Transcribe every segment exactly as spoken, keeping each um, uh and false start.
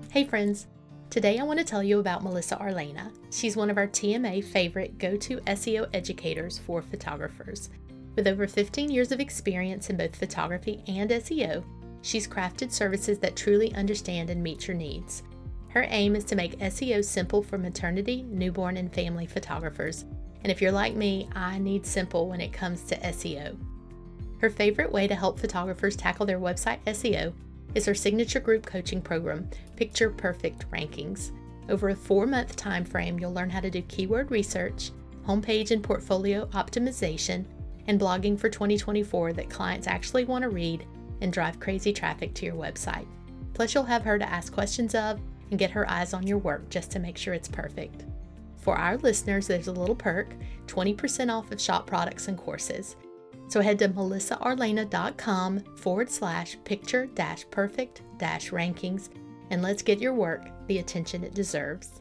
Hey friends, today I want to tell you about Melissa Arlena. She's one of our T M A favorite go-to S E O educators for photographers. With over fifteen years of experience in both photography and S E O, she's crafted services that truly understand and meet your needs. Her aim is to make S E O simple for maternity, newborn, and family photographers. And if you're like me, I need simple when it comes to S E O. Her favorite way to help photographers tackle their website S E O is her signature group coaching program, Picture Perfect Rankings. Over a four-month time frame, you'll learn how to do keyword research, homepage and portfolio optimization, and blogging for twenty twenty-four that clients actually want to read and drive crazy traffic to your website. Plus, you'll have her to ask questions of and get her eyes on your work just to make sure it's perfect. For our listeners, there's a little perk, twenty percent off of shop products and courses. So head to melissaarlena.com forward slash picture dash perfect dash rankings and let's get your work the attention it deserves.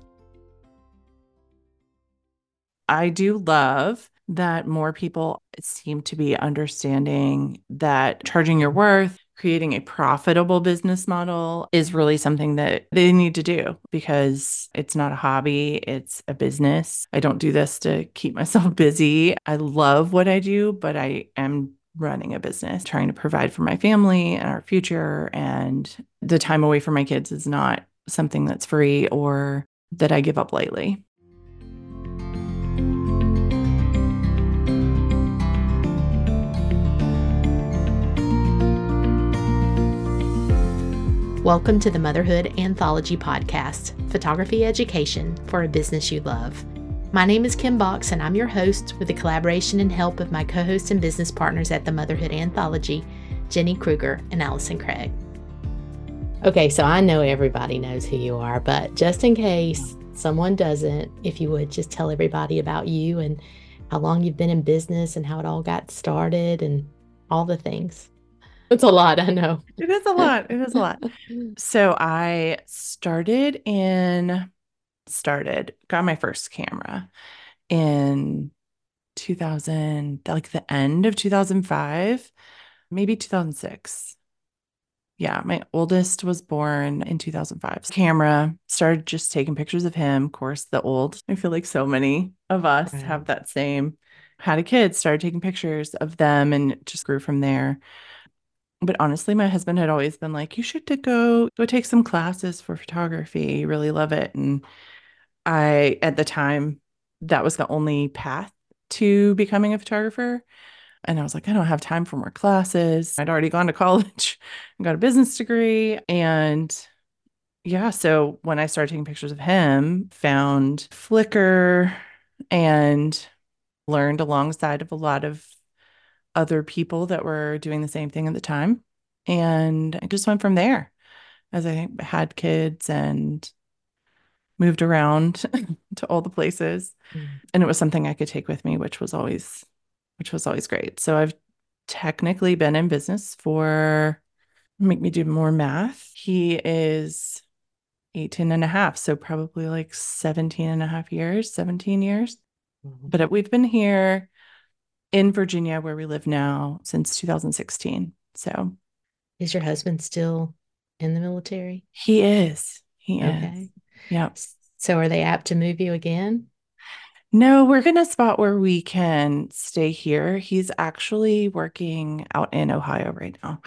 I do love that more people seem to be understanding that charging your worth, creating a profitable business model is really something that they need to do because it's not a hobby, it's a business. I don't do this to keep myself busy. I love what I do, but I am running a business, trying to provide for my family and our future. And the time away from my kids is not something that's free or that I give up lightly. Welcome to the Motherhood Anthology Podcast, photography education for a business you love. My name is Kim Box, and I'm your host with the collaboration and help of my co-hosts and business partners at the Motherhood Anthology, Jenny Kruger and Allison Craig. Okay, so I know everybody knows who you are, but just in case someone doesn't, if you would just tell everybody about you and how long you've been in business and how it all got started and all the things. It's a lot, I know. It is a lot. It is a lot. So I started in, started, got my first camera in two thousand, like the end of two thousand five, maybe two thousand six. Yeah, my oldest was born in two thousand five. Camera, started just taking pictures of him. Of course, the old, I feel like so many of us Right. have that same, had a kid, started taking pictures of them and it just grew from there. But honestly, my husband had always been like, you should go go take some classes for photography. You really love it. And I, at the time, that was the only path to becoming a photographer. And I was like, I don't have time for more classes. I'd already gone to college and got a business degree. And yeah, so when I started taking pictures of him, found Flickr and learned alongside of a lot of other people that were doing the same thing at the time. And I just went from there as I had kids and moved around to all the places. Mm. And it was something I could take with me, which was always, which was always great. So I've technically been in business for, make me do more math. He is eighteen and a half. So probably like seventeen and a half years, seventeen years. Mhm. But we've been here in Virginia, where we live now, since two thousand sixteen. So Is your husband still in the military? he is. He is. Okay. Yeah. So are they apt to move you again? No, we're in a spot where we can stay here. He's actually working out in Ohio right now.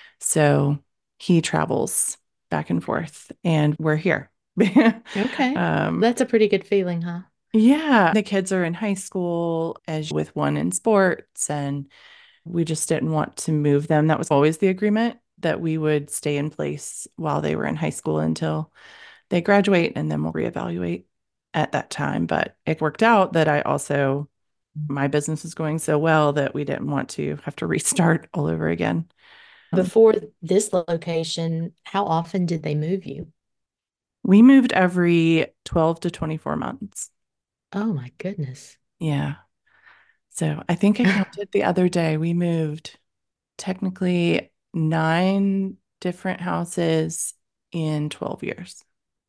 So he travels back and forth, and we're here. Okay. um, That's a pretty good feeling, huh? yeah. The kids are in high school, as with one in sports, and we just didn't want to move them. That was always the agreement that we would stay in place while they were in high school until they graduate, and then we'll reevaluate at that time. But it worked out that I also, my business is going so well that we didn't want to have to restart all over again. Um, Before this location, how often did they move you? we moved every twelve to twenty-four months. Oh my goodness. Yeah. So I think I counted the other day, we moved technically nine different houses in twelve years.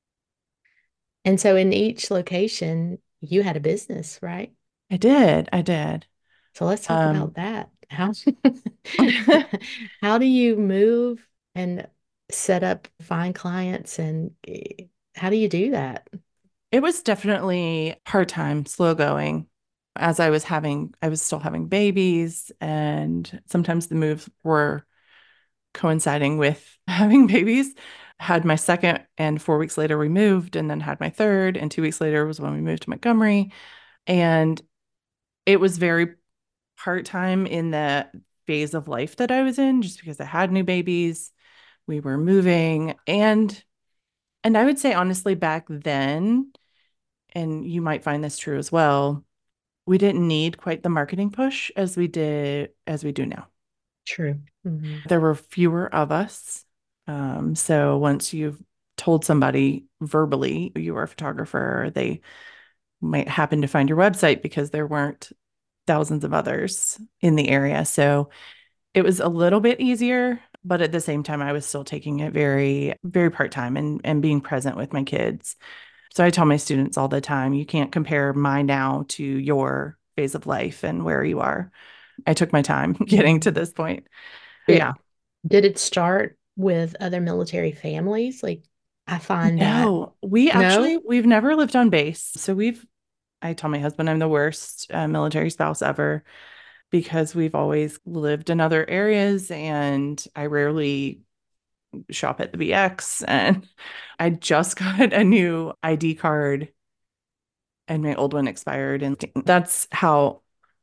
And so in each location, you had a business, right? I did. I did. So let's talk Um, about that. How how do you move and set up, find clients, and eh, how do you do that? It was definitely part-time, slow going. As I was having, I was still having babies, and sometimes the moves were coinciding with having babies. Had my second, and four weeks later we moved, and then had my third, and two weeks later was when we moved to Montgomery. And it was very part-time in the phase of life that I was in, just because I had new babies. We were moving, and and I would say honestly back then, and you might find this true as well, we didn't need quite the marketing push as we did as we do now. True. Hmm. There were fewer of us. Um, so once you've told somebody verbally you are a photographer, they might happen to find your website because there weren't thousands of others in the area. So it was a little bit easier, but at the same time, I was still taking it very, very part-time and, and being present with my kids. So I tell my students all the time, you can't compare my now to your phase of life and where you are. I took my time getting to this point. But Did yeah. did it start with other military families? Like I find that No, we actually, no, we've never lived on base. So we've, I tell my husband I'm the worst uh, military spouse ever because we've always lived in other areas and I rarely shop at the B X. And I just got a new I D card and my old one expired. And that's how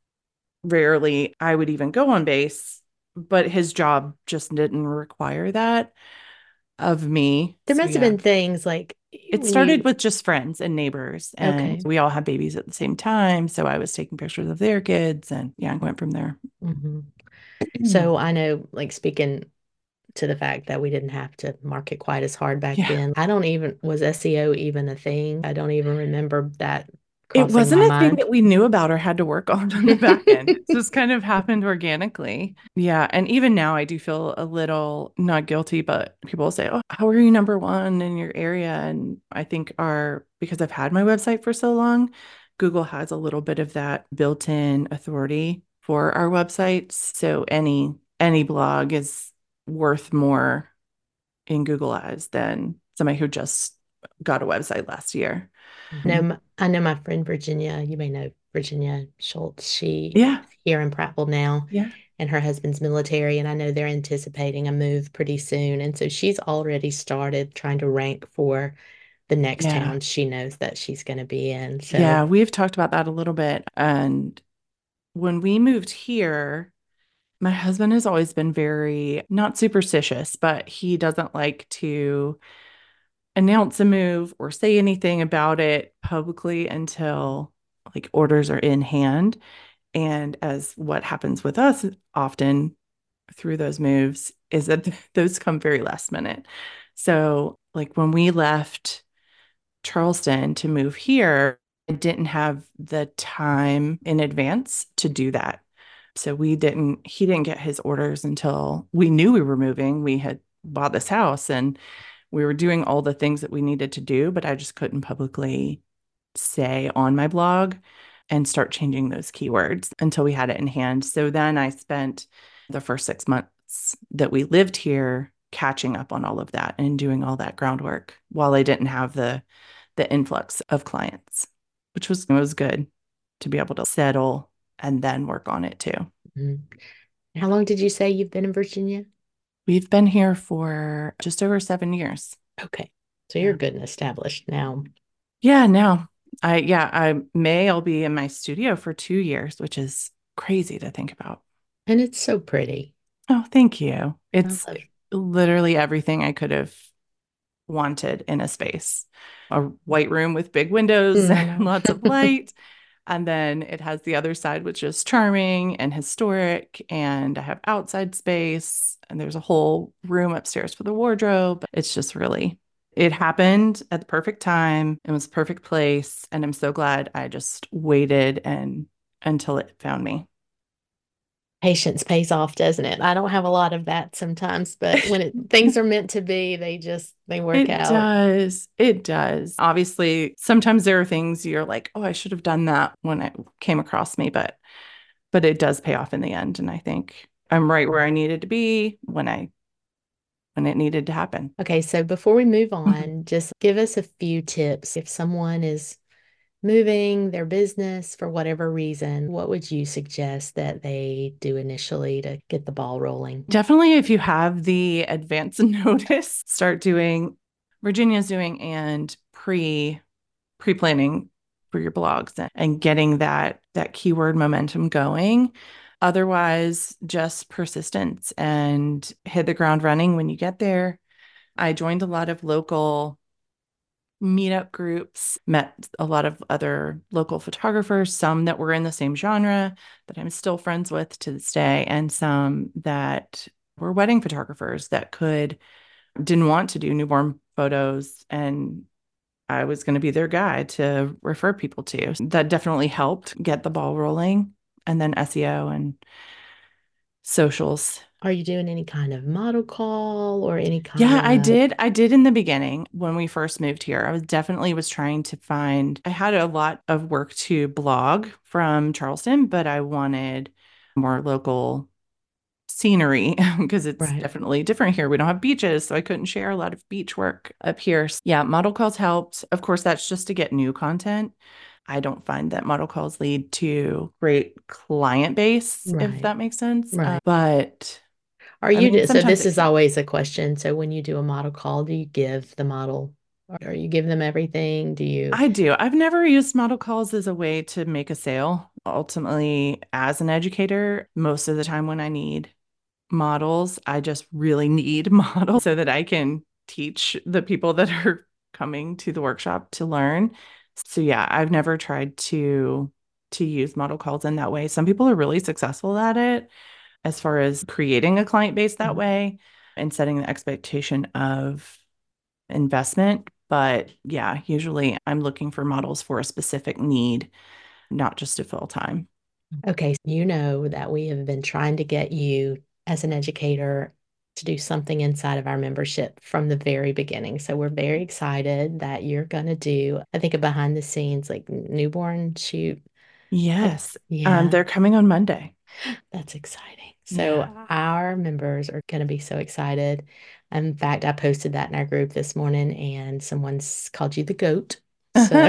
rarely I would even go on base. But his job just didn't require that of me. there So must have yeah, been things like it when started you with just friends and neighbors, and okay. we all had babies at the same time. So I was taking pictures of their kids, and yeah, I went from there. Hmm. So I know, like speaking to the fact that we didn't have to market quite as hard back Yeah. then. I don't even, was S E O even a thing? I don't even remember that It crossing wasn't my a thing mind. that we knew about or had to work on on the back end. It just kind of happened organically. Yeah. And even now, I do feel a little not guilty, but people will say, oh, how are you number one in your area? And I think our, because I've had my website for so long, Google has a little bit of that built-in authority for our websites. So any any blog is worth more in Google ads than somebody who just got a website last year. No, m- I know my friend Virginia, you may know Virginia Schultz. She Yeah. is here in Prattville now, Yeah. and her husband's military, and I know they're anticipating a move pretty soon. And so she's already started trying to rank for the next Yeah. town she knows that she's going to be in. So, Yeah, we've talked about that a little bit. And when we moved here, my husband has always been very not superstitious, but he doesn't like to announce a move or say anything about it publicly until like orders are in hand. And as what happens with us often through those moves is that those come very last minute. So, like when we left Charleston to move here, I didn't have the time in advance to do that. So we didn't, he didn't get his orders until we knew we were moving. We had bought this house and we were doing all the things that we needed to do, but I just couldn't publicly say on my blog and start changing those keywords until we had it in hand. So then I spent the first six months that we lived here catching up on all of that and doing all that groundwork while I didn't have the the influx of clients, which was it was good to be able to settle and then work on it too. mhm. How long did you say you've been in Virginia? We've been here for just over seven years. Okay. So you're Yeah. good and established now. Yeah, now I yeah, I May I'll be in my studio for two years, which is crazy to think about. And it's so pretty. Oh, thank you. I It's love literally everything I could have wanted in a space. A white room with big windows it. I and know. lots of light. And then it has the other side, which is charming and historic. And I have outside space, and there's a whole room upstairs for the wardrobe. It's just really, it happened at the perfect time. It was the perfect place. And I'm so glad I just waited and until it found me. Patience pays off, doesn't it? I don't have a lot of that sometimes, but when it, things are meant to be, they just they work It out. does. It does. Obviously, sometimes there are things you're like, oh, I should have done that when it came across me, but but it does pay off in the end. And I think I'm right where I needed to be when I when it needed to happen. Okay, so before we move on, just give us a few tips. If someone is moving their business for whatever reason, what would you suggest that they do initially to get the ball rolling? Definitely, if you have the advance notice, start doing Virginia's doing and pre pre-planning for your blogs and getting that that keyword momentum going. Otherwise, just persistence and hit the ground running when you get there. I joined a lot of local meetup groups, met a lot of other local photographers, some that were in the same genre that I'm still friends with to this day, and some that were wedding photographers that could didn't want to do newborn photos, and I was going to be their guy to refer people to. That definitely helped get the ball rolling. And then S E O and socials. Are you doing any kind of model call or any kind Yeah, I of did. I did in the beginning when we first moved here. I was definitely was trying to find, I had a lot of work to blog from Charleston, but I wanted more local scenery because it's right? definitely different here. We don't have beaches, so I couldn't share a lot of beach work up here. Yeah, model calls helped. Of course, that's just to get new content. I don't find that model calls lead to great client base, if Right, that makes sense. Uh, right. but Are I you mean, do so sometimes this it is can. always a question. So when you do a model call, do you give the model or you give them everything? Do you I do. I've never used model calls as a way to make a sale. Ultimately, as an educator, most of the time when I need models, I just really need models so that I can teach the people that are coming to the workshop to learn. So yeah, I've never tried to to use model calls in that way. Some people are really successful at it as far as creating a client base that way and setting the expectation of investment. But yeah, usually I'm looking for models for a specific need, not just to fill time. Okay, you know that we have been trying to get you as an educator to do something inside of our membership from the very beginning. So we're very excited that you're going to do, I think, a behind the scenes like newborn shoot. I, Yes. Um, yeah, they're coming on Monday. that's exciting. So Yeah. our members are going to be so excited. In fact, I posted that in our group this morning and someone's called you the goat. So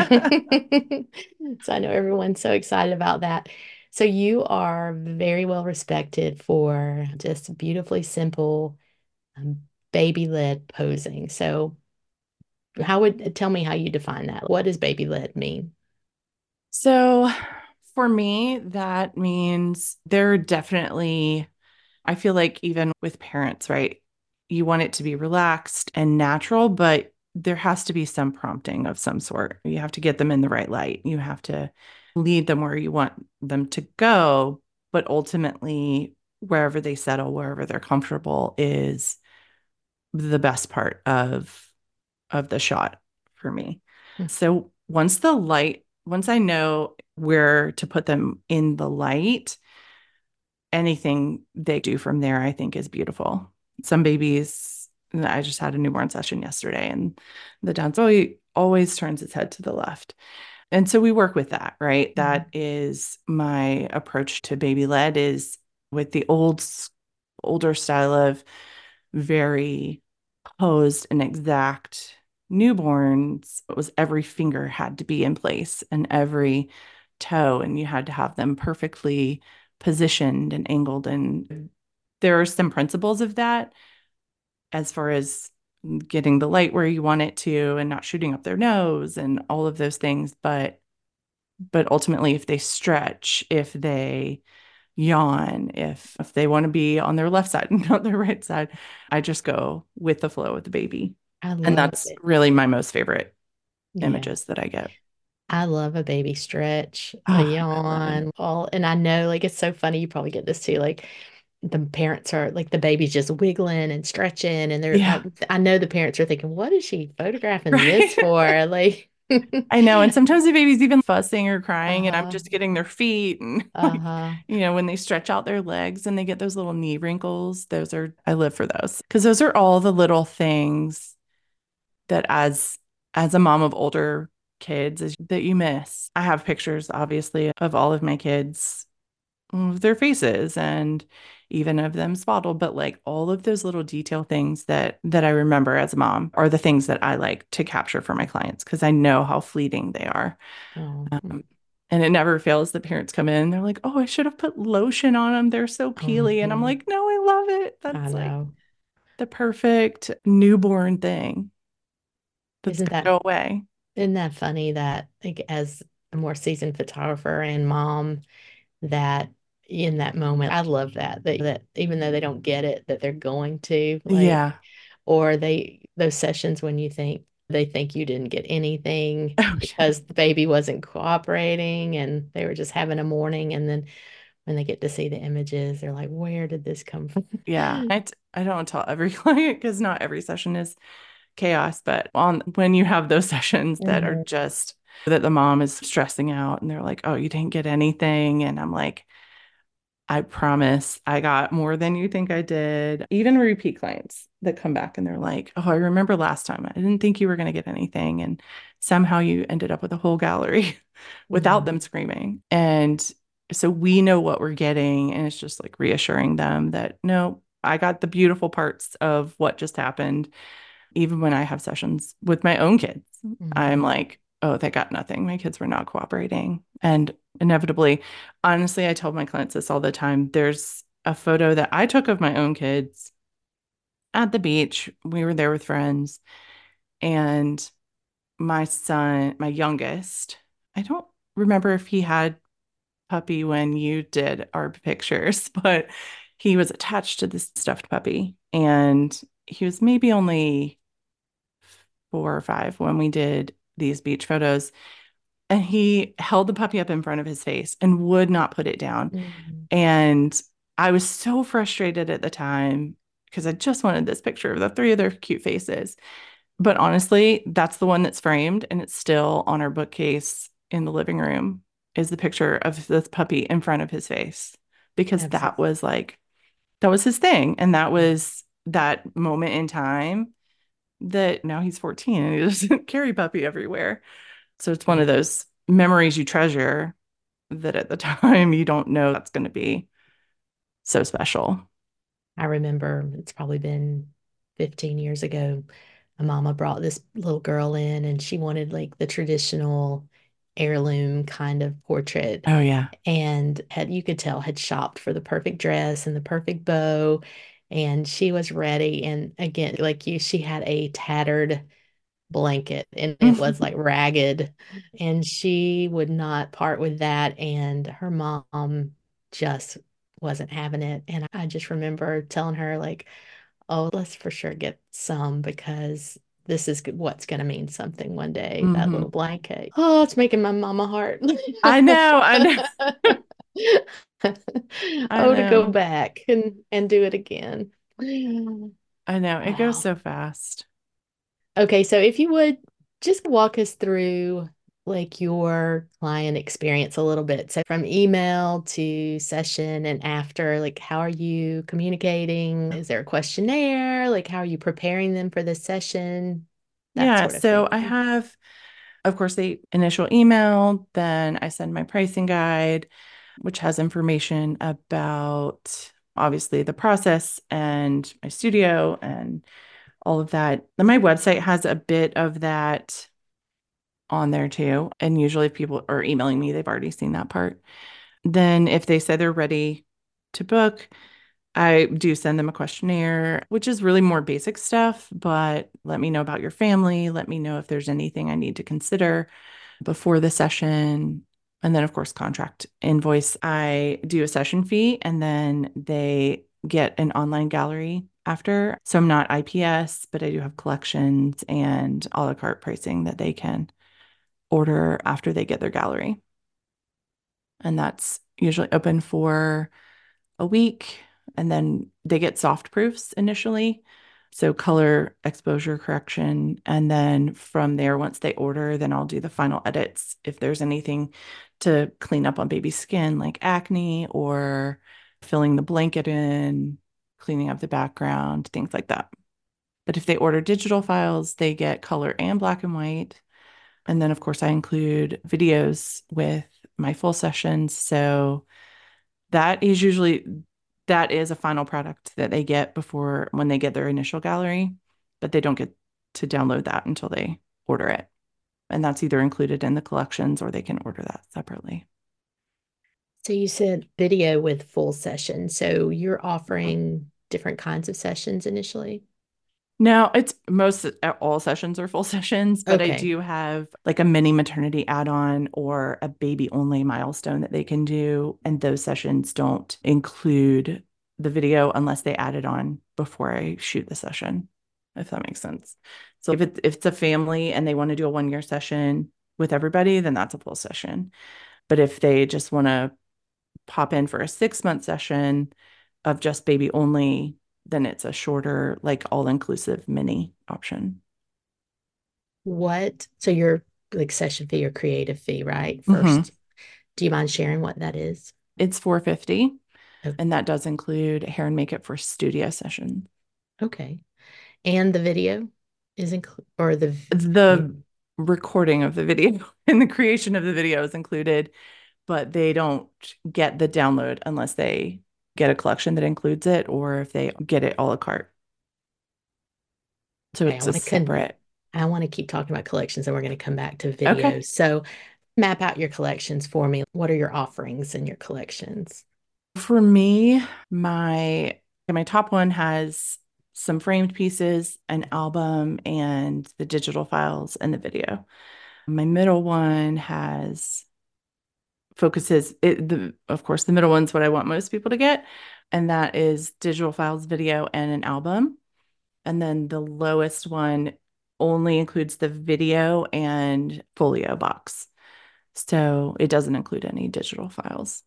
so I know everyone's so excited about that. So you are very well respected for just beautifully simple um, baby-led posing. So how would tell me how you define that? What does baby-led mean? So for me, that means they're definitely, I feel like even with parents, right? You want it to be relaxed and natural, but there has to be some prompting of some sort. You have to get them in the right light. You have to lead them where you want them to go, but ultimately, wherever they settle, wherever they're comfortable is the best part of of the shot for me. Hmm. So once the light, once I know where to put them in the light, anything they do from there, I think is beautiful. Some babies, I just had a newborn session yesterday, and the dance always, always turns its head to the left. And so we work with that, right? That is my approach to baby led is with the old, older style of very posed and exact newborns. It was every finger had to be in place and every toe, and you had to have them perfectly positioned and angled. And there are some principles of that as far as getting the light where you want it to and not shooting up their nose and all of those things. But but ultimately, if they stretch, if they yawn, if if they want to be on their left side and not their right side, I just go with the flow with the baby. I And love that's it. really my most favorite Yeah. images that I get. I love a baby stretch, a Oh, I love it. yawn, all, and I know like it's so funny. You probably get this too. Like the parents are like the baby's just wiggling and stretching, and they're I, Yeah, I know the parents are thinking, what is she photographing this right. for? Like, I know. And sometimes the baby's even fussing or crying, and I'm uh-huh, just getting their feet. And, like, uh-huh. you know, when they stretch out their legs and they get those little knee wrinkles, those are, I live for those because those are all the little things that as, as a mom of older kids is, that you miss. I have pictures, obviously, of all of my kids, of their faces. And even of them swaddled, but like all of those little detail things that that I remember as a mom are the things that I like to capture for my clients because I know how fleeting they are. Oh, Um, and it never fails that parents come in and they're like, oh, I should have put lotion on them. They're so peely. And I'm mhm. like, no, I love it. I That's like know. the perfect newborn thing that's Isn't going to that go away. isn't that funny that like as a more seasoned photographer and mom that in that moment I love that that, that even though they don't get it that they're going to like Yeah. or they those sessions when you think they think you didn't get anything Oh, yeah. because the baby wasn't cooperating and they were just having a morning and then when they get to see the images they're like where did this come from? Yeah. I, t- I don't tell every client because not every session is chaos, but on when you have those sessions that are Mhm. just that the mom is stressing out and they're like, oh, you didn't get anything. And I'm like, I promise I got more than you think I did. Even repeat clients that come back and they're like, oh, I remember last time I didn't think you were going to get anything. And somehow you ended up with a whole gallery without them Mhm. screaming. And so we know what we're getting. And it's just like reassuring them that no, I got the beautiful parts of what just happened. Even when I have sessions with my own kids, I'm Mhm. like, oh, they got nothing. My kids were not cooperating. And inevitably, honestly, I tell my clients this all the time. There's a photo that I took of my own kids at the beach. We were there with friends, and my son, my youngest, I don't remember if he had puppy when you did our pictures, but he was attached to this stuffed puppy. And he was maybe only four or five when we did these beach photos. And he held the puppy up in front of his face and would not put it down. Mhm. And I was so frustrated at the time because I just wanted this picture of the three of their cute faces. But honestly, that's the one that's framed and it's still on our bookcase in the living room is the picture of this puppy in front of his face because that Absolutely. was like, that was his thing. And that was that moment in time that now he's fourteen and he doesn't carry puppy everywhere. So it's one of those memories you treasure that at the time you don't know that's going to be so special. I remember it's probably been fifteen years ago. My mama brought this little girl in and she wanted like the traditional heirloom kind of portrait Oh, yeah. and had you could tell had shopped for the perfect dress and the perfect bow and she was ready and again like you she had a tattered blanket and it was like ragged and she would not part with that and her mom just wasn't having it and I just remember telling her like oh let's for sure get some because this is what's going to mean something one day that hmm little blanket oh it's making my mama heart I know. I know. I oh to go know. back and and do it again I know. It goes wow. so fast. Okay, so if you would just walk us through like your client experience a little bit. So from email to session and after, like how are you communicating? Is there a questionnaire? Like how are you preparing them for the session? That Yeah. sort of So thing. I have, of course, the initial email, then I send my pricing guide, which has information about obviously the process and my studio and all of that. And my website has a bit of that on there too. And usually if people are emailing me, they've already seen that part. Then if they say they're ready to book, I do send them a questionnaire, which is really more basic stuff, but let me know about your family. Let me know if there's anything I need to consider before the session. And then, of course, contract invoice. I do a session fee and then they get an online gallery after. So I'm not I P S, but I do have collections and a la carte pricing that they can order after they get their gallery. And that's usually open for a week. And then they get soft proofs initially. So color exposure correction. And then from there, once they order, then I'll do the final edits. If there's anything to clean up on baby skin, like acne or filling the blanket in, cleaning up the background, things like that. But if they order digital files, they get color and black and white. And then, of course, I include videos with my full sessions. So that is usually that is a final product that they get before when they get their initial gallery, but they don't get to download that until they order it. And that's either included in the collections or they can order that separately. So you said video with full session. So you're offering different kinds of sessions initially? Now, it's most all sessions are full sessions, but I Okay. do have like a mini maternity add-on or a baby only milestone that they can do. And those sessions don't include the video unless they add it on before I shoot the session, if that makes sense. So if it's if it's a family and they want to do a one year session with everybody, then that's a full session. But if they just want to pop in for a six month session of just baby only, then it's a shorter, like all inclusive mini option. What, so your like session fee or creative fee, right? Mm-hmm. First, do you mind sharing what that is? It's four hundred fifty dollars, Oh, and that does include hair and makeup for studio sessions. okay. And the video is included, or the, The recording of the video and the creation of the video is included, but they don't get the download unless they get a collection that includes it or if they get it a la carte. So okay, I it's a want to con separate. I want to keep talking about collections and we're going to come back to Okay. videos. So map out your collections for me. What are your offerings in your collections? For me, my my top one has some framed pieces, an album, and the digital files and the video. My middle one has focuses it, the of course the middle one's what I want most people to get, and that is digital files, video, and an album. And then the lowest one only includes the video and folio box. So it doesn't include any digital files.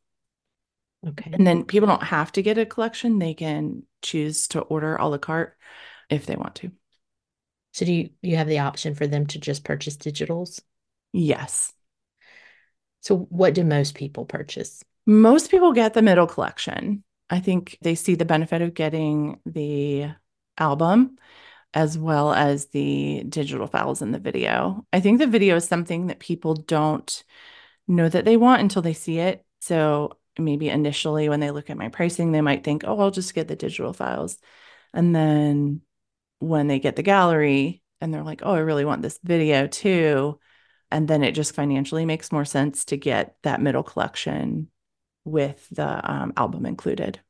Okay. And then people don't have to get a collection. They can choose to order a la carte if they want to. So do you you have the option for them to just purchase digitals? Yes. So what do most people purchase? Most people get the middle collection. I think they see the benefit of getting the album as well as the digital files and the video. I think the video is something that people don't know that they want until they see it. So maybe initially when they look at my pricing, they might think, oh, I'll just get the digital files. And then when they get the gallery and they're like, oh, I really want this video too. And then it just financially makes more sense to get that middle collection with the um, album included.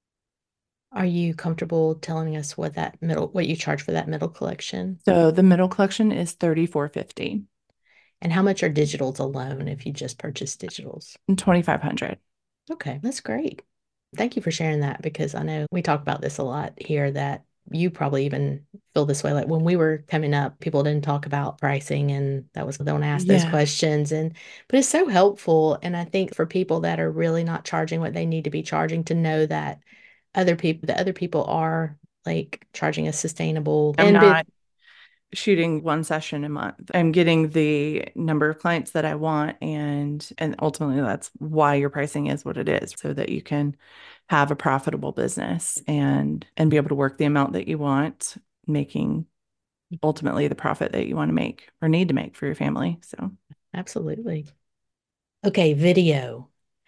Are you comfortable telling us what that middle, what you charge for that middle collection? So the middle collection is thirty-four fifty And how much are digitals alone if you just purchase digitals? and twenty-five hundred. Okay, that's great. Thank you for sharing that because I know we talk about this a lot here that you probably even feel this way. Like when we were coming up, people didn't talk about pricing and that was don't ask those Yeah. questions. And but it's so helpful. And I think for people that are really not charging what they need to be charging to know that other people, the other people are like charging a sustainable I'm and be, not shooting one session a month. I'm getting the number of clients that I want and and ultimately that's why your pricing is what it is so that you can have a profitable business and and be able to work the amount that you want, making ultimately the profit that you want to make or need to make for your family. So, absolutely. Okay, video.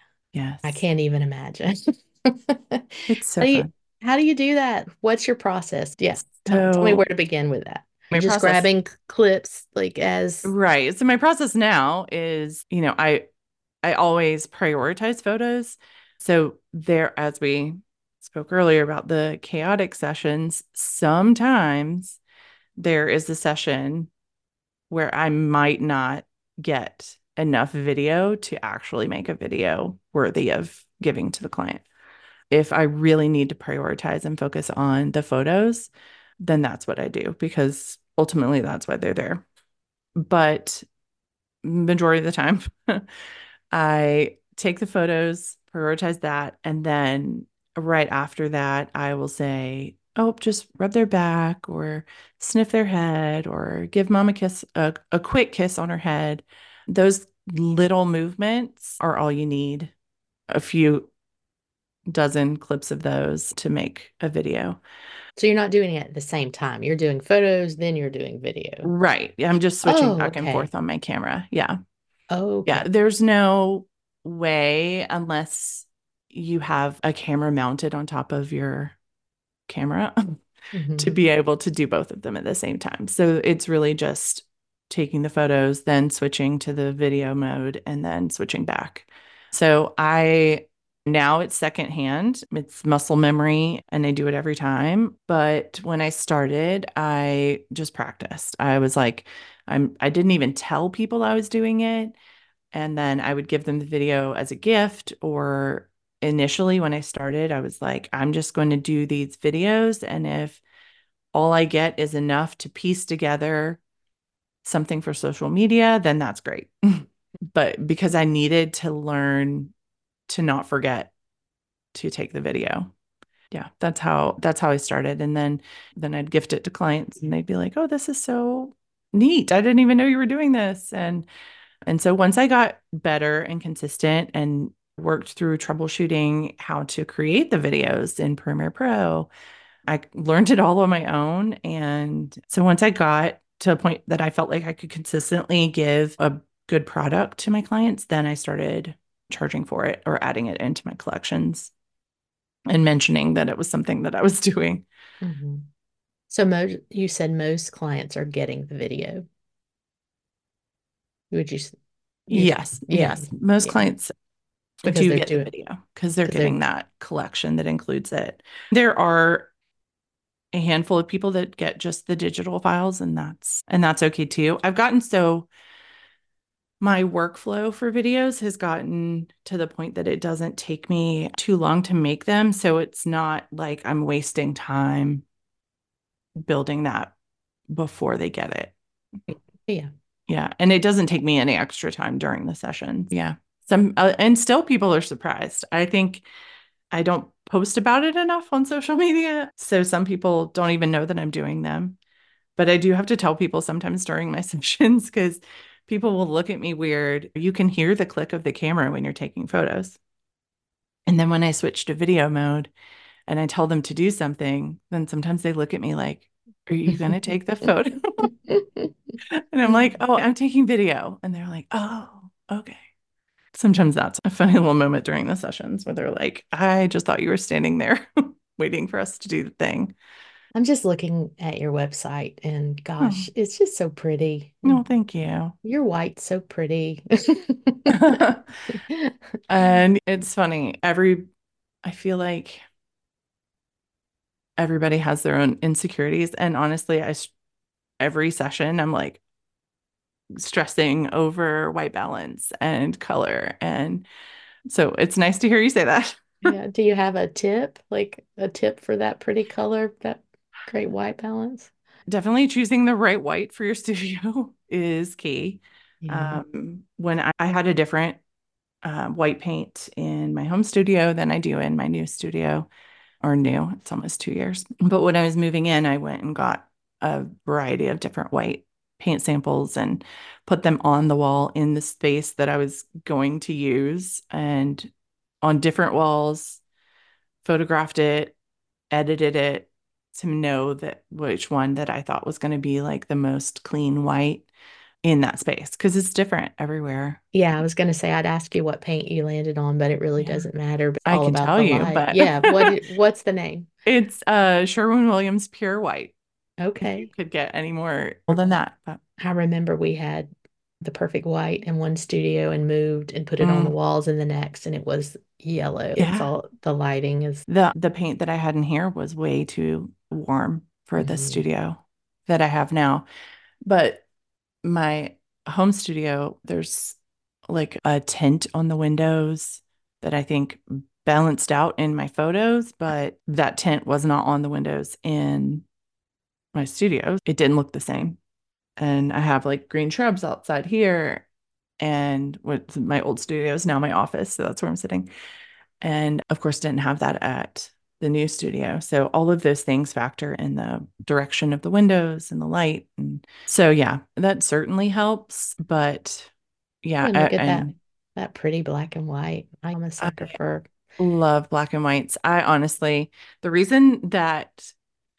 I yes. can't even imagine. It's How so do you fun. how do you do that? What's your process? Yeah, tell, tell me where So, to begin with that. You're my just process, grabbing clips like as right. So my process now is, you know, I I always prioritize photos. So there, as we spoke earlier about the chaotic sessions, sometimes there is a session where I might not get enough video to actually make a video worthy of giving to the client. If I really need to prioritize and focus on the photos, then that's what I do because ultimately that's why they're there. But majority of the time, I take the photos, prioritize that, and then right after that, I will say, oh, just rub their back or sniff their head or give mom a kiss, a, a quick kiss on her head. Those little movements are all you need. A few dozen clips of those to make a video. so you're not doing it at the same time. You're doing photos, then you're doing video. Right. I'm just switching Oh, back and okay. forth on my camera. Yeah. Yeah. Okay. There's no way unless you have a camera mounted on top of your camera to Mhm. be able to do both of them at the same time. So it's really just taking the photos, then switching to the video mode, and then switching back. So I now it's secondhand, it's muscle memory, and I do it every time. But when I started, I just practiced. I was like, I'm I didn't even tell people I was doing it. And then I would give them the video as a gift, or initially when I started, I was like, I'm just going to do these videos. And if all I get is enough to piece together something for social media, then that's great. But because I needed to learn to not forget to take the video. Yeah, that's how that's how I started. And then then I'd gift it to clients and they'd be like, "Oh, this is so neat. I didn't even know you were doing this." And and so once I got better and consistent and worked through troubleshooting how to create the videos in Premiere Pro, I learned it all on my own. And so once I got to a point that I felt like I could consistently give a good product to my clients, then I started charging for it or adding it into my collections and mentioning that it was something that I was doing. Mhm. So most you said most clients are getting the video. Would you s- you Yes, yeah, yes. Most yeah, clients because do they're get the doing video because they're because they're getting that collection that includes it. There are a handful of people that get just the digital files, and that's and that's okay too. I've gotten so my workflow for videos has gotten to the point that it doesn't take me too long to make them, so it's not like I'm wasting time building that before they get it. yeah. Yeah, and it doesn't take me any extra time during the sessions. Yeah. Some uh, and still people are surprised. I think I don't post about it enough on social media, so some people don't even know that I'm doing them. But I do have to tell people sometimes during my sessions because people will look at me weird. You can hear the click of the camera when you're taking photos. And then when I switch to video mode and I tell them to do something, then sometimes they look at me like, "Are you going to take the photo?" And I'm like, "Oh, I'm taking video." And they're like, "Oh, okay." Sometimes that's a funny little moment during the sessions where they're like, "I just thought you were standing there waiting for us to do the thing." I'm just looking at your website and Oh, gosh, it's just so pretty. no, thank you. Your white's so pretty. And it's funny, every, I feel like everybody has their own insecurities. And honestly, I, every session, I'm like stressing over white balance and color. And so it's nice to hear you say that. Yeah. Do you have a tip, like a tip for that pretty color, that great white balance? Definitely choosing the right white for your studio is key. Yeah. Um, when I, I had a different uh, white paint in my home studio than I do in my new studio. Or new, it's almost two years. But when I was moving in, I went and got a variety of different white paint samples and put them on the wall in the space that I was going to use and on different walls, photographed it, edited it to know that which one that I thought was going to be like the most clean white in that space because it's different everywhere. Yeah, I was gonna say I'd ask you what paint you landed on, but it really Yeah, doesn't matter. It's I all can about tell the you, light. but Yeah. What did, what's the name? it's uh Sherwin-Williams Pure White. If you Okay. could get any more than that. But I remember we had the perfect white in one studio and moved and put it on the mm, walls in the next, and it was yellow. It's yeah, all the lighting is. the the paint that I had in here was way too warm for the Mhm. studio that I have now. But my home studio, there's like a tint on the windows that I think balanced out in my photos, but that tint was not on the windows in my studio. It didn't look the same. And I have like green shrubs outside here. And what my old studio is now my office. So that's where I'm sitting. And of course, didn't have that at the new studio. So all of those things factor in the direction of the windows and the light. And so, yeah, that certainly helps. But yeah, And I, look at that and that pretty black and white. I'm a I sucker for. love black and whites. I honestly, the reason that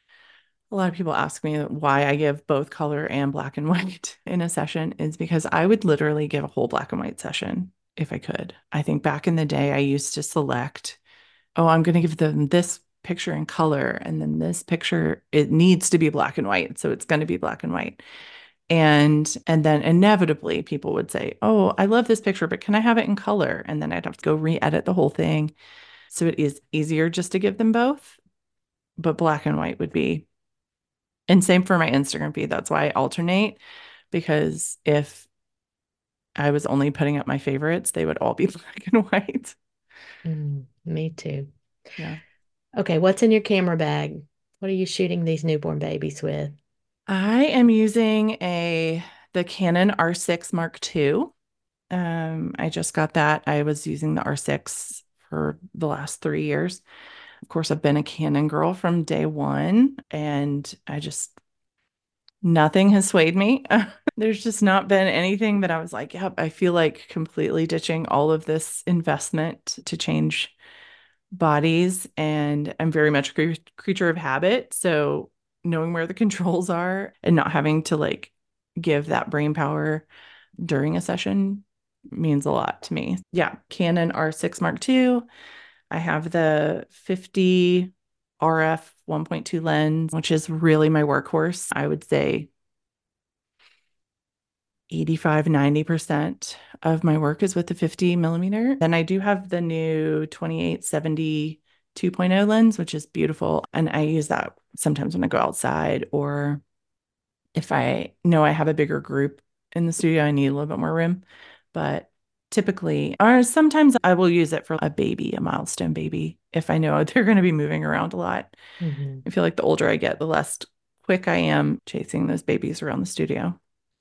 a lot of people ask me why I give both color and black and white in a session is because I would literally give a whole black and white session if I could. I think back in the day, I used to select oh, I'm going to give them this picture in color and then this picture, it needs to be black and white. So it's going to be black and white. And and then inevitably people would say, "Oh, I love this picture, but can I have it in color?" And then I'd have to go re-edit the whole thing. So it is easier just to give them both, but black and white would be. And same for my Instagram feed. That's why I alternate because if I was only putting up my favorites, they would all be black and white. Mm, me too. Yeah. Okay, what's in your camera bag? What are you shooting these newborn babies with? I am using a the Canon R six Mark two. Um, I just got that. I was using the R six for the last three years. Of course, I've been a Canon girl from day one, and I just nothing has swayed me. There's just not been anything that I was like, yep, I feel like completely ditching all of this investment to change bodies. And I'm very much a cre- creature of habit. So knowing where the controls are and not having to like give that brain power during a session means a lot to me. Yeah, Canon R six Mark two. I have the fifty R F one point two lens, which is really my workhorse. I would say eighty-five, ninety percent of my work is with the fifty millimeter. Then I do have the new twenty-eight seventy two point oh lens, which is beautiful. And I use that sometimes when I go outside or if I know I have a bigger group in the studio, I need a little bit more room. But typically, or sometimes I will use it for a baby, a milestone baby, if I know they're going to be moving around a lot. Hmm. I feel like the older I get, the less quick I am chasing those babies around the studio.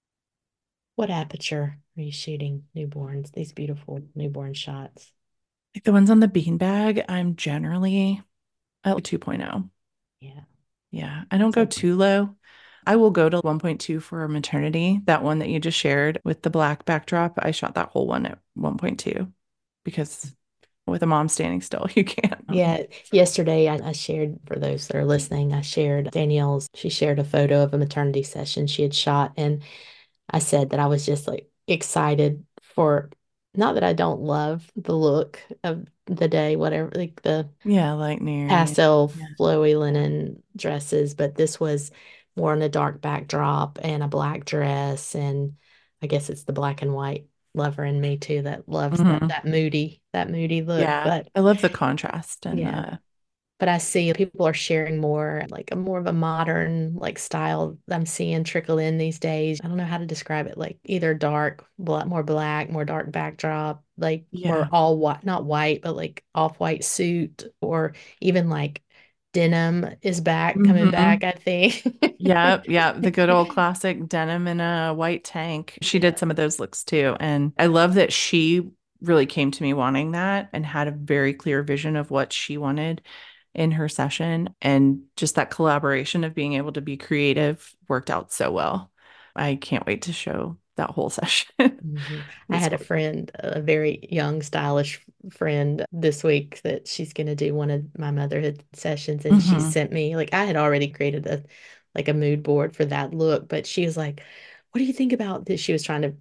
What aperture are you shooting newborns, these beautiful newborn shots? Like the ones on the beanbag, I'm generally at two point oh. Yeah. Yeah, I don't go So, too low. I will go to one point two for maternity. That one that you just shared with the black backdrop, I shot that whole one at one point two because with a mom standing still, you can't. yeah, yesterday I, I shared, for those that are listening, I shared Danielle's, she shared a photo of a maternity session she had shot. And I said that I was just like excited for, not that I don't love the look of the day, whatever, like the Yeah, lightning. pastel Yeah. flowy linen dresses, but this was more on a dark backdrop and a black dress. And I guess it's the black and white lover in me too that loves that Hmm. that moody, that moody look. Yeah. But I love the contrast and yeah, the, but I see people are sharing more like a more of a modern like style I'm seeing trickle in these days. I don't know how to describe it, like either dark, black, more black, more dark backdrop, like more yeah. all white, not white, but like off-white suit, or even like denim is back, coming Hmm. back, I think. Yeah, yeah, the good old classic denim in a white tank. She Yeah. did some of those looks too. And I love that she really came to me wanting that and had a very clear vision of what she wanted in her session. And just that collaboration of being able to be creative worked out so well. I can't wait to show that whole session. Mhm. I It's had a cool. friend, a very young, stylish friend this week that she's going to do one of my motherhood sessions. And she Hmm. sent me, like, I had already created a, like a mood board for that look, but she was like, what do you think about this? She was trying to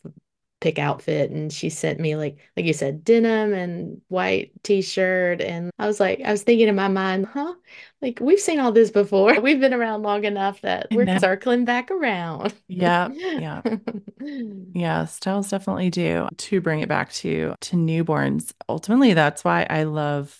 pick outfit and she sent me like, like you said, denim and white t-shirt. And I was like, I was thinking in my mind, huh? Like we've seen all this before. We've been around long enough that I we're know. circling back around. Yeah, yeah. Yeah, styles definitely do. To bring it back to to newborns, ultimately that's why I love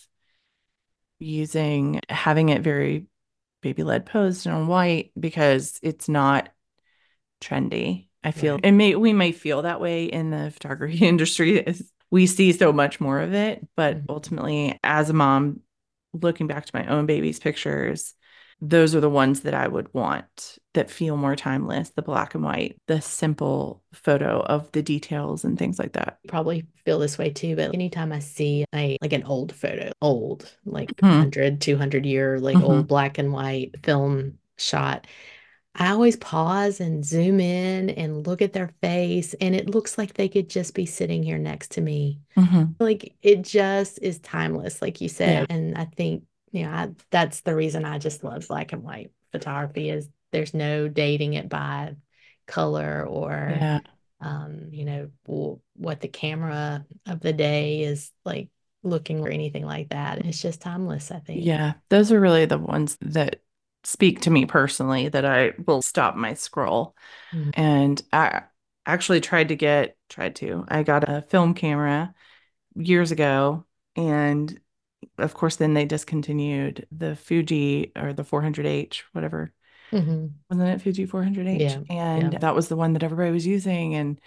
using having it very baby-led posed and white because it's not trendy. I feel Right. it may we may feel that way in the photography industry as we see so much more of it, but Mhm. ultimately as a mom looking back to my own baby's pictures, those are the ones that I would want that feel more timeless, the black and white, the simple photo of the details and things like that. Probably feel this way too, but anytime I see a like an old photo, old, like Hmm. one hundred, two hundred year, like Hmm. old black and white film shot, I always pause and zoom in and look at their face, and it looks like they could just be sitting here next to me. Hmm. Like it just is timeless, like you Yeah. said. And I think, you know, I, that's the reason I just love black and white photography is there's no dating it by color or Yeah. um, you know, w- what the camera of the day is like. looking or anything like that. It's just timeless, I think. Yeah, those are really the ones that speak to me personally that I will stop my scroll. Mhm. And I actually tried to get, tried to, I got a film camera years ago. And of course, then they discontinued the Fuji or the four hundred H, whatever. Mhm. Wasn't it Fuji four hundred H? Yeah. And Yeah. that was the one that everybody was using. And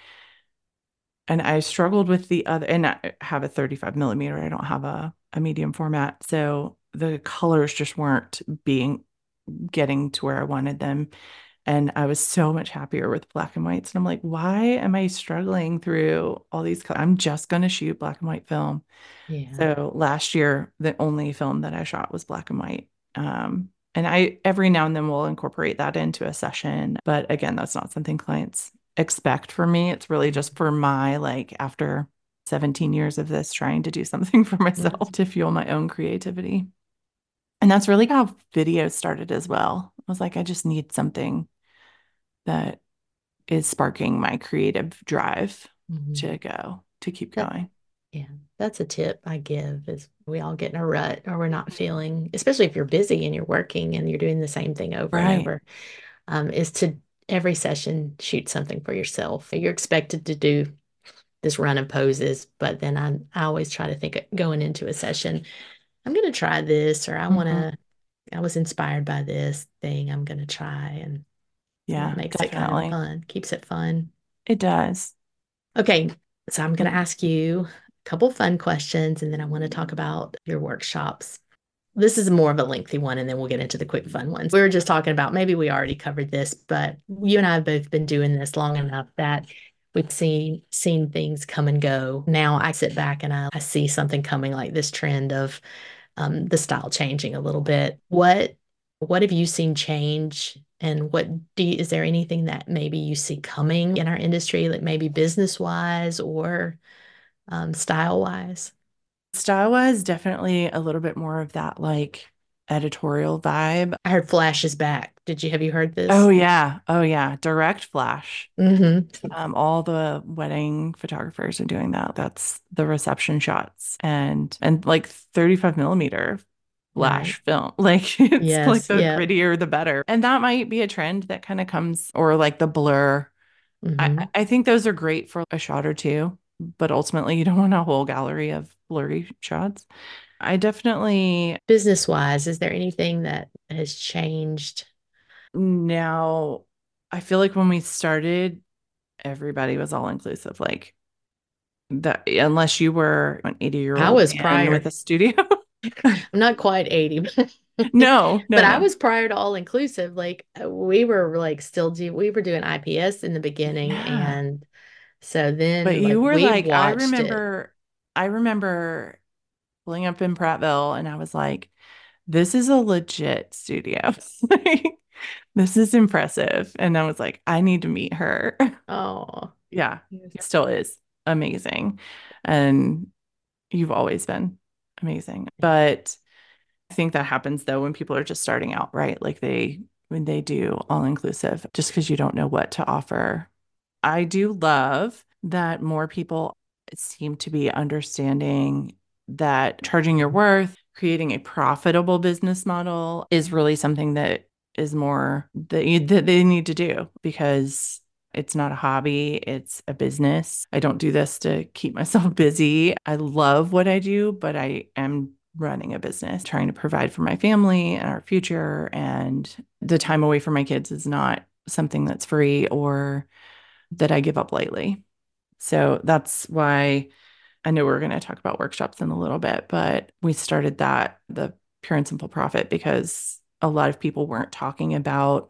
and I struggled with the other, and I have a thirty-five millimeter. I don't have a, a medium format. So the colors just weren't being getting to where I wanted them. And I was so much happier with black and whites. And I'm like, why am I struggling through all these colors? I'm just going to shoot black and white film. Yeah. So last year, the only film that I shot was black and white. Um, and I every now and then will incorporate that into a session. But again, that's not something clients expect from me. It's really just for my, like, after seventeen years of this, trying to do something for Yes. myself to fuel my own creativity. And that's really how video started as well. I was like, I just need something that is sparking my creative drive Mhm. to go, to keep That, going. yeah, that's a tip I give is we all get in a rut or we're not feeling, especially if you're busy and you're working and you're doing the same thing over and Right. over, um, is to every session shoot something for yourself. You're expected to do this run of poses, but then I, I always try to think going into a session, I'm going to try this, or I want Mhm. to, I was inspired by this thing, I'm going to try. And that Yeah, makes it kind of definitely. fun, keeps it fun. It does. Okay, so I'm going to ask you a couple fun questions, and then I want to talk about your workshops. This is more of a lengthy one, and then we'll get into the quick fun ones. We were just talking about maybe we already covered this, but you and I have both been doing this long enough that we've seen seen things come and go. Now I sit back and I, I see something coming like this trend of um, the style changing a little bit. What what have you seen change? And what do you, is there anything that maybe you see coming in our industry, like maybe business wise or um, style wise? Style wise, definitely a little bit more of that like editorial vibe. I heard Flash is back. Did you have you heard Oh this? yeah. Oh yeah. Direct flash. Mm-hmm. Um, all the wedding photographers are doing that. That's the reception shots and and like thirty-five millimeter Right. flash film. Like it's like Yes. the Yeah. grittier the better. And that might be a trend that kind of comes or like the blur. I Mm-hmm. I think those are great for a shot or two, but ultimately you don't want a whole gallery of blurry shots. I definitely Business wise, is there anything that has changed? now I feel like when we started, everybody was all inclusive. Like that, unless you were an eighty year I old was man with prior. a studio. I'm not quite eighty, but No, no, but I no. was prior to all inclusive. Like uh, we were like still do we were doing I P S in the beginning, Yeah. and so But then like you were we like, I watched it. remember, I remember pulling up in Prattville and I was like, this is a legit studio. Like, this is impressive. And I was like, I need to meet her. Oh, Yeah, yes. it still is amazing. And you've always been amazing. But I think that happens though when people are just starting out, right? Like they, when they do all inclusive, just because you don't know what to offer. I do love that more people seem to be understanding that charging your worth, creating a profitable business model is really something that is more that, you, that they need to do because it's not a hobby, it's a business. I don't do this to keep myself busy. I love what I do, but I am running a business, trying to provide for my family and our future. And the time away from my kids is not something that's free or that I give up lightly. So that's why I know we're going to talk about workshops in a little bit, but we started that, the Pure and Simple Profit, because a lot of people weren't talking about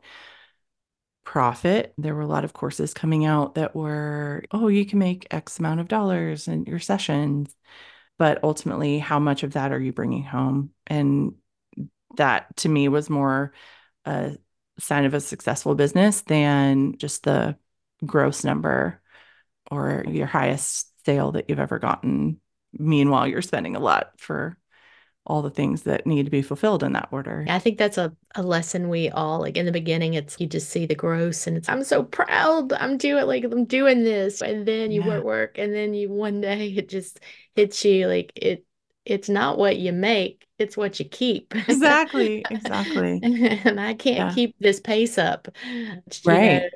profit. There were a lot of courses coming out that were, oh, you can make X amount of dollars in your sessions, but ultimately, how much of that are you bringing home? And that to me was more a sign of a successful business than just the gross number or your highest sale that you've ever gotten. Meanwhile, you're spending a lot for all the things that need to be fulfilled in that order. I think that's a, a lesson we all like in the beginning. It's you just see the gross and it's I'm so proud I'm doing like I'm doing this. And then you Yeah. work work and then you one day it just hits you like it it's not what you make, it's what you keep. Exactly. Exactly. And I can't Yeah. keep this pace up, you know, Right.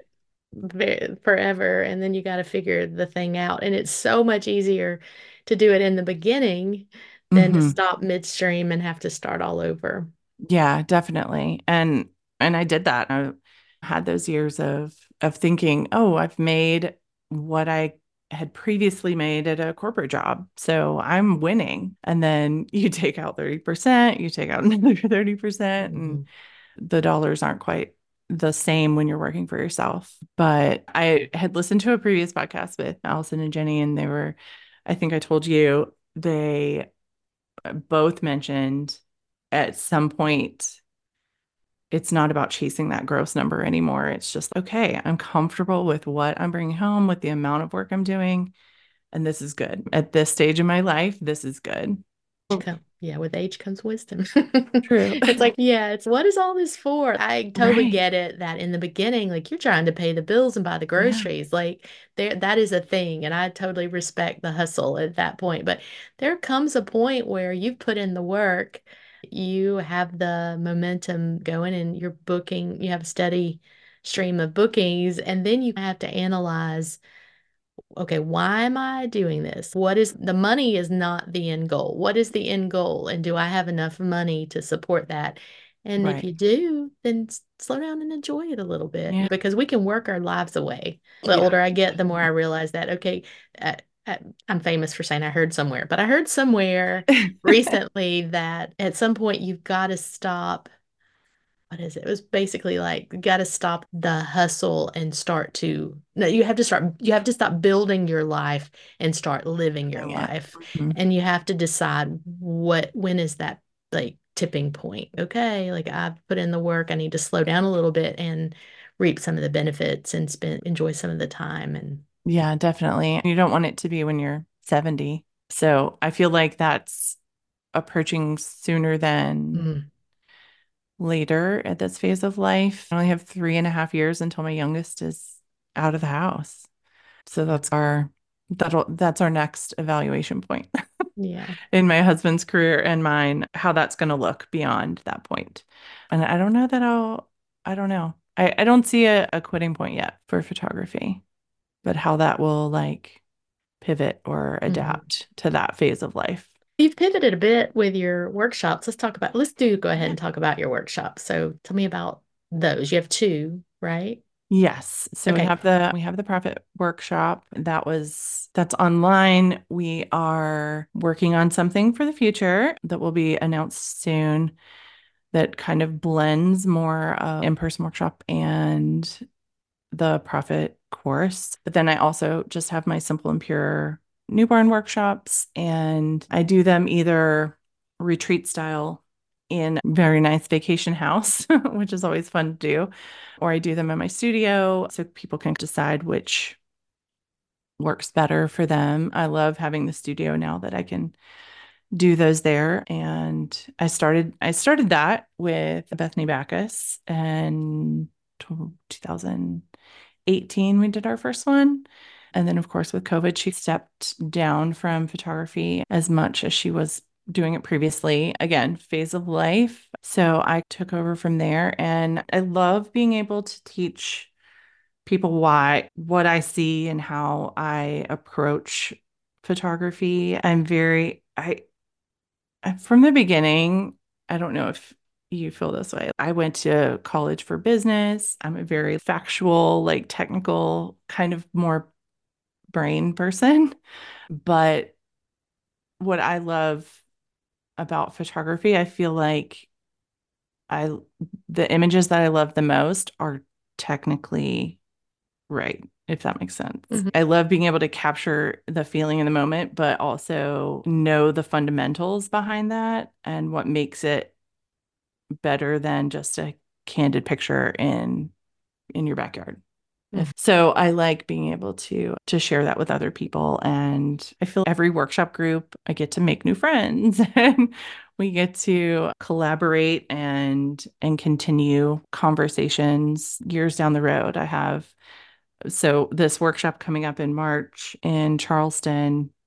ve- forever. And then you got to figure the thing out. And it's so much easier to do it in the beginning than to Hmm. stop midstream and have to start all over. Yeah, definitely. And and I did that. I had those years of of thinking, oh, I've made what I had previously made at a corporate job. So I'm winning. And then you take out thirty percent, you take out another thirty percent, and Mhm. the dollars aren't quite the same when you're working for yourself. But I had listened to a previous podcast with Allison and Jenny, and they were, I think I told you, they both mentioned at some point it's not about chasing that gross number anymore. It's just, okay, I'm comfortable with what I'm bringing home, with the amount of work I'm doing, and this is good. At this stage in my life, this is good. Co- Yeah, with age comes wisdom. True. It's like, yeah, it's what is all this for? I totally Right. get it that in the beginning, like you're trying to pay the bills and buy the Yeah. groceries. Like there that is a thing, and I totally respect the hustle at that point. But there comes a point where you've put in the work, you have the momentum going and you're booking, you have a steady stream of bookings, and then you have to analyze, okay, why am I doing this? What is the money is not the end goal. What is the end goal? And do I have enough money to support that? And if Right. you do, then s- slow down and enjoy it a little bit Yeah. because we can work our lives away. The Yeah. older I get, the more I realize that, okay, uh, uh, I'm famous for saying I heard somewhere, but I heard somewhere recently that at some point you've got to stop, what is it? It was basically like you got to stop the hustle and start to no, you have to start you have to stop building your life and start living your Doing it. life. Mhm. And you have to decide what when is that like tipping point. Okay, like I've put in the work, I need to slow down a little bit and reap some of the benefits and spend enjoy some of the time and Yeah, definitely. You don't want it to be when you're seventy. So I feel like that's approaching sooner than mm, later at this phase of life. I only have three and a half years until my youngest is out of the house. So yeah. that's our that'll that's our next evaluation point Yeah. in my husband's career and mine, how that's going to look beyond that point. And I don't know that I'll I don't know. I, I don't see a, a quitting point yet for photography, but how that will like pivot or Mhm. adapt to that phase of life. You've pivoted a bit with your workshops. Let's talk about, let's do go ahead Yeah. and talk about your workshops. So tell me about those. You have two, right? Yes. So we Okay. have the we have the profit workshop that was that's online. We are working on something for the future that will be announced soon that kind of blends more of in-person workshop and the profit course. But then I also just have my simple and pure newborn workshops, and I do them either retreat style in a very nice vacation house, which is always fun to do, or I do them in my studio so people can decide which works better for them. I love having the studio now that I can do those there. And I started I started that with Bethany Backus and two thousand eighteen we did our first one. And then of course with COVID she stepped down from photography as much as she was doing it previously. Again, phase of life. So I took over from there and I love being able to teach people why what I see and how I approach photography. I'm very I from the beginning, I don't know if you feel this way. I went to college for business. I'm a very factual, like technical, kind of more brain person. But what I love about photography, I feel like I the images that I love the most are technically right, if that makes sense. Mhm. I love being able to capture the feeling in the moment, but also know the fundamentals behind that and what makes it better than just a candid picture in in your backyard. Mhm. If so, I like being able to to share that with other people. And I feel every workshop group, I get to make new friends and we get to collaborate and and continue conversations years down the road. I have so this workshop coming up in March in Charleston.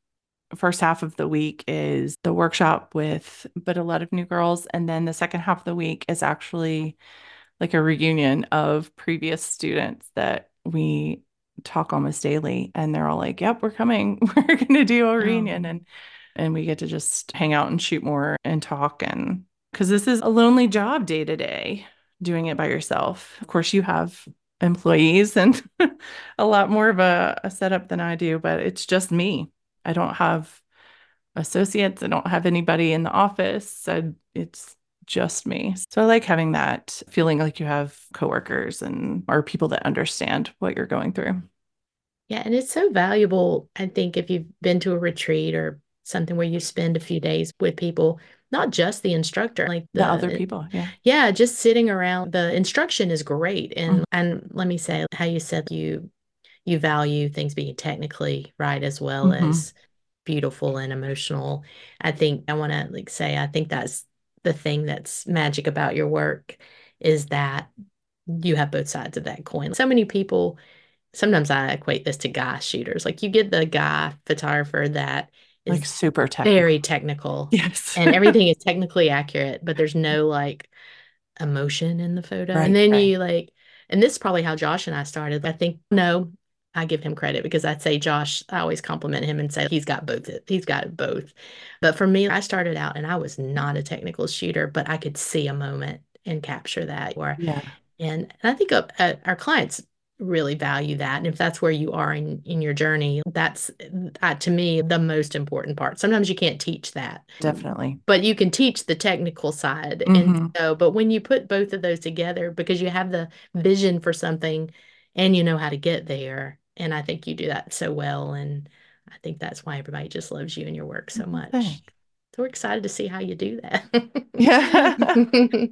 first half of the week is the workshop with, but a lot of new girls. And then the second half of the week is actually like a reunion of previous students that we talk almost daily. And they're all like, yep, we're coming. We're going to do a reunion. Oh, And, and we get to just hang out and shoot more and talk. And because this is a lonely job day to day, doing it by yourself. Of course, you have employees and a lot more of a, a setup than I do, but it's just me. I don't have associates. I don't have anybody in the office. So it's just me. So I like having that feeling like you have coworkers and or people that understand what you're going through. yeah. And it's so valuable, I think, if you've been to a retreat or something where you spend a few days with people, not just the instructor, like The other the, people. Yeah. yeah, just sitting around. The instruction is great. Mm-hmm. And and let me say how you said you you value things being technically right as well Mm-hmm. as beautiful and emotional. I think I want to like say I think that's the thing that's magic about your work is that you have both sides of that coin. So many people, sometimes I equate this to guy shooters. Like you get the guy photographer that Like is super technical. very technical Yes. and everything is technically accurate, but there's no like emotion in the photo. And Right. then Right. you like, and this is probably how Josh and I started. I think, no, I give him credit because I'd say Josh, I always compliment him and say he's got both. He's got both. But for me, I started out and I was not a technical shooter, but I could see a moment and capture that. Or, Yeah. and, and I think uh, uh, our clients really value that. And if that's where you are in, in your journey, that's uh, to me the most important part. Sometimes you can't teach that, Definitely. but you can teach the technical side. And Mm-hmm. so, but when you put both of those together, because you have the vision for something and you know how to get there, and I think you do that so well. And I think that's why everybody just loves you and your work so Well, much. thanks. So we're excited to see how you do that. Yeah.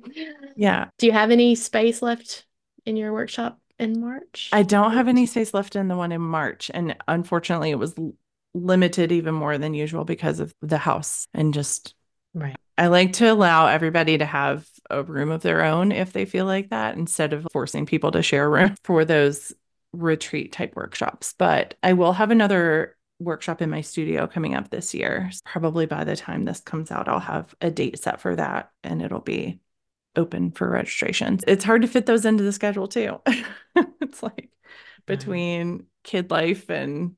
Yeah. Do you have any space left in your workshop in I March? don't have any space left in the one in March. And unfortunately, it was l- limited even more than usual because of the house. And just, Right. I like to allow everybody to have a room of their own if they feel like that, instead of forcing people to share a room for those retreat type workshops. But I will have another workshop in my studio coming up this year. Probably by the time this comes out, I'll have a date set for that and it'll be open for registrations. It's hard to fit those into the schedule too. It's like Right. between kid life and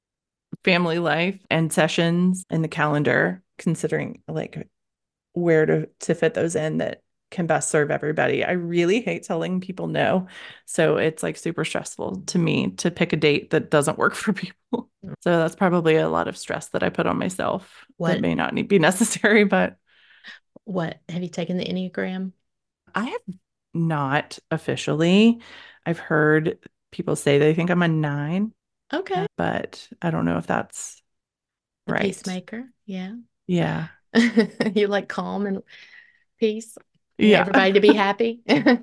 family life and sessions and the calendar, considering like where to to fit those in that can best serve everybody. I really hate telling people no. So it's like super stressful to me to pick a date that doesn't work for people. So that's probably a lot of stress that I put on myself that What, may not need be necessary, but what have you taken the Enneagram? I have not officially. I've heard people say they think I'm a nine, Okay. but I don't know if that's The right. peacemaker. Yeah. Yeah. You like calm and peace. You want Yeah. everybody to be happy.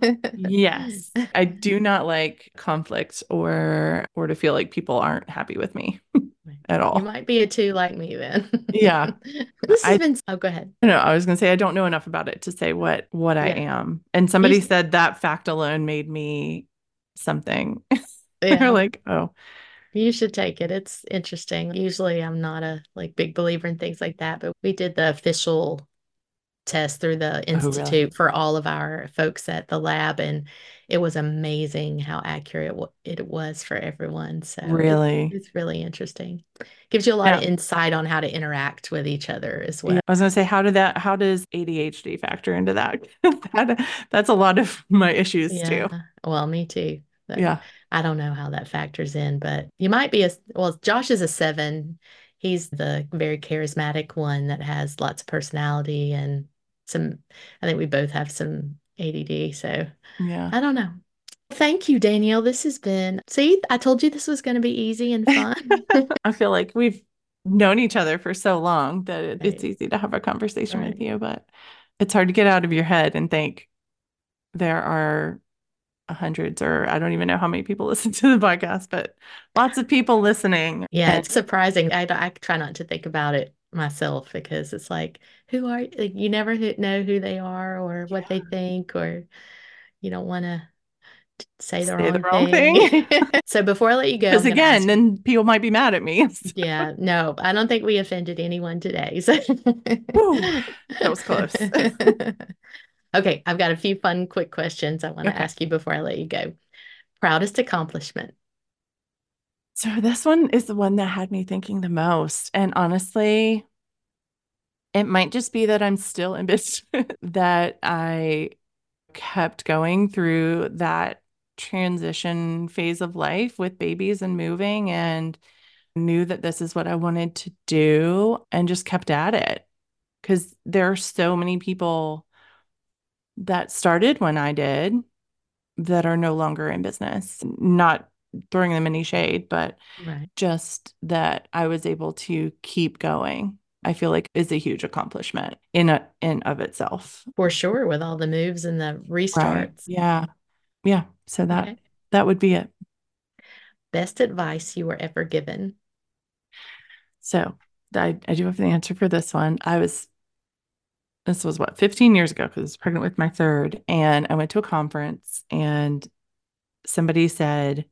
Yes. I do not like conflict or or to feel like people aren't happy with me at You all. might be a two like me then. Yeah. This has I been, oh, go ahead. don't know. I was gonna say I don't know enough about it to say what what I Yeah. am. And You, somebody said that fact alone made me something. They're yeah. like, oh, You should take it. It's interesting. Usually I'm not a like big believer in things like that, but we did the official test through the oh, really? institute for all of our folks at the lab, and it was amazing how accurate it was for everyone. So it, Really? it's really interesting. Gives you a lot of Yeah. insight on how to interact with each other as well. Yeah, I was gonna say, how did that, how does A D H D factor into that? That that's a lot of my issues Yeah, too. well, me too. But Yeah. I don't know how that factors in, but you might be a, well, Josh is a seven. He's the very charismatic one that has lots of personality and some, I think we both have some A D D. So Yeah. I don't know. Thank you, Danielle. This has been, see, I told you this was going to be easy and fun. I feel like we've known each other for so long that it, it's Right, easy to have a conversation with right. you, but it's hard to get out of your head and think there are hundreds or I don't even know how many people listen to the podcast, but lots of people listening. Yeah, And it's surprising. I, I try not to think about it myself because it's like, who are like, you never who- know who they are or what they yeah, think, or you don't want to. say the Say wrong the wrong thing. thing. So before I let you go, Because I'm going to again, ask. then people might be mad at me. Yeah, no, I don't think we offended anyone today. So. Whew, that was close. Okay, I've got a few fun, quick questions I want to Okay. ask you before I let you go. Proudest accomplishment? So this one is the one that had me thinking the most. And honestly, it might just be that I'm still in business, that I kept going through that transition phase of life with babies and moving and knew that this is what I wanted to do and just kept at it. Because there are so many people that started when I did that are no longer in business. Not throwing them any shade, but Right. just that I was able to keep going, I feel like is a huge accomplishment in a, in of itself. For sure, with all the moves and the Right. restarts. Yeah. Yeah. So that Okay. that would be it. Best advice you were ever given? So I, I do have the answer for this one. I was, this was what, fifteen years ago, because I was pregnant with my third. And I went to a conference and somebody said,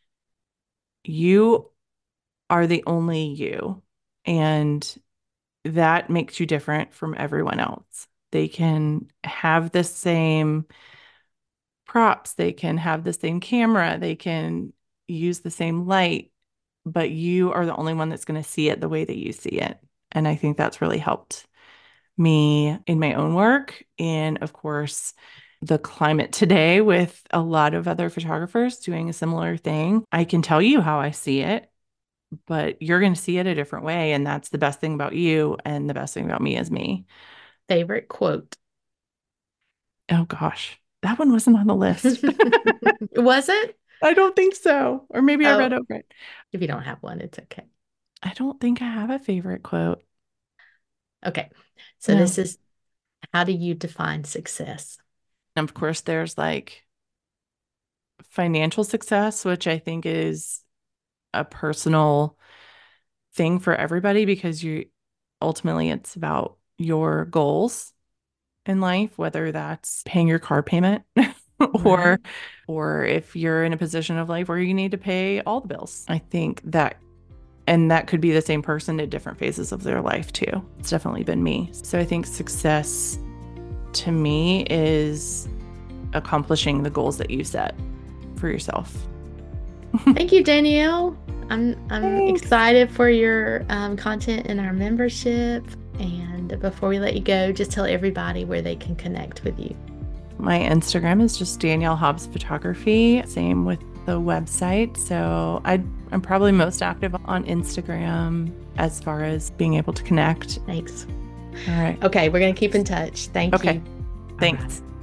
you are the only you. And that makes you different from everyone else. They can have the same props, they can have the same camera, they can use the same light, but you are the only one that's going to see it the way that you see it. And I think that's really helped me in my own work. And of course, the climate today with a lot of other photographers doing a similar thing. I can tell you how I see it, but you're going to see it a different way. And that's the best thing about you. And the best thing about me is me. Favorite quote? Oh gosh, that one wasn't on the list. Was it? I don't think so. Or maybe I read Oh, over it. if you don't have one, it's okay. I don't think I have a favorite quote. Okay. So No. this is, how do you define success? And of course, there's like financial success, which I think is a personal thing for everybody because you ultimately it's about your goals in life, whether that's paying your car payment or Right. or if you're in a position of life where you need to pay all the bills. I think that and that could be the same person at different phases of their life too. It's definitely been me. So I think success to me is accomplishing the goals that you set for yourself. Thank you, Danielle. I'm I'm Thanks. excited for your um, content in our membership. And before we let you go, just tell everybody where they can connect with you. My Instagram is just Danielle Hobbs Photography. Same with the website. So I, I'm probably most active on Instagram as far as being able to connect. Thanks. All right. Okay, we're going to keep in touch. Thank Okay. you. Thanks. Bye-bye.